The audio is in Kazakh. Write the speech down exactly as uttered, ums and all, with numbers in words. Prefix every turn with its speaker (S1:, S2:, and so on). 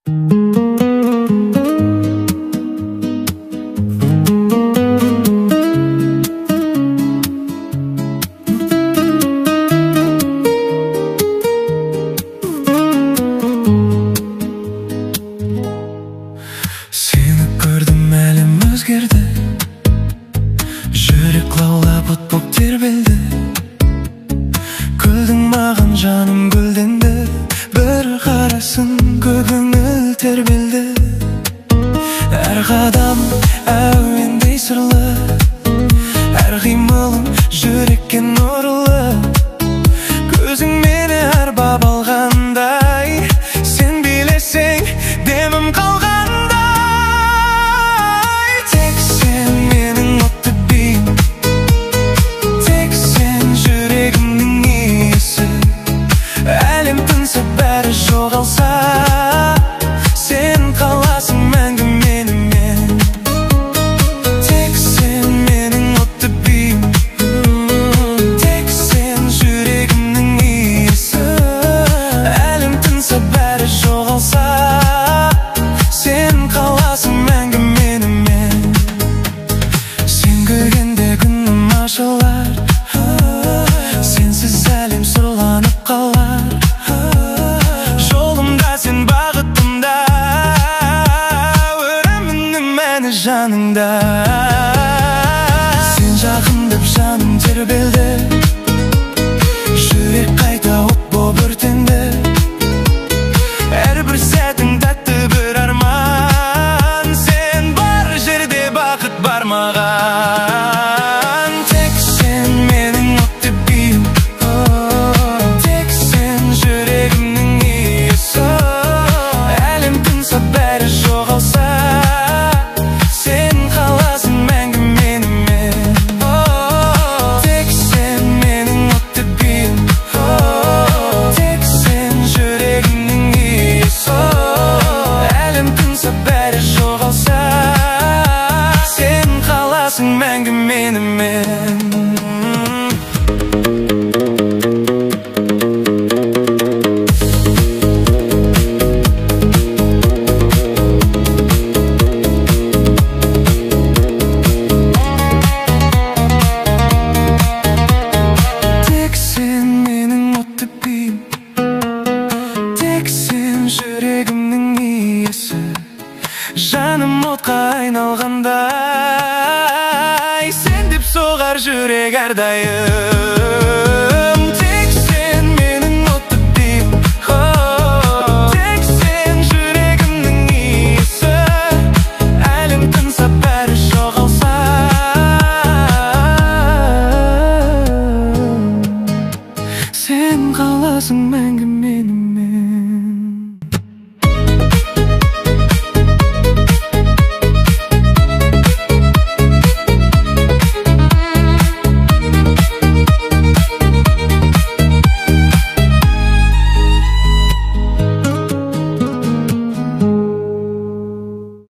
S1: Жүрек лаулап от боп тербелді. Күлдің маған жаным гүлденді. Бір қарасын көңіл тербелді. Әр қадам әуендей сырлы, әр қимылың жүрекке нұрлы. Көзің мені арбап алғандай, сен билесең демім қалғандай. Тек сен менің отты биім, тек сен жүрегімнің иесі. Әлем тынса бәрі жоғалса, сен қаласың мәңгі менімен. Тек сен менің отты биім, тек сен жүрегімнің иесі. Әлем тынса бәрі жоғалса, сен қаласың мәңгі менімен. Сен күлгенде күнім ашылар, сенсіз әлем сұрланып қалар. Жолымда сен бағытымда, өмірімнің мәні жаныңда. Сен жақындап жаным тербелді, жүрек қайта от боп өртенді. Әрбір сәтің тәтті бір арман, сен бар жерде бақыт бар маған. Тек сен менің отты биім, тек сен жүрегімнің иесі. Әлем тынса бәрі жоғалса, сен қаласың мәңгі менімен. Тек сен менің отты биім, тек сен жүрегімнің иесі. Әлем тынса бәрі жоғалса, сен қаласың мәңгі менімен. Тек сен менің отты биім, тек сен жүрегімнің иесі. Жаным отқа айналғандай, сен деп соғар жүрек әрдайым.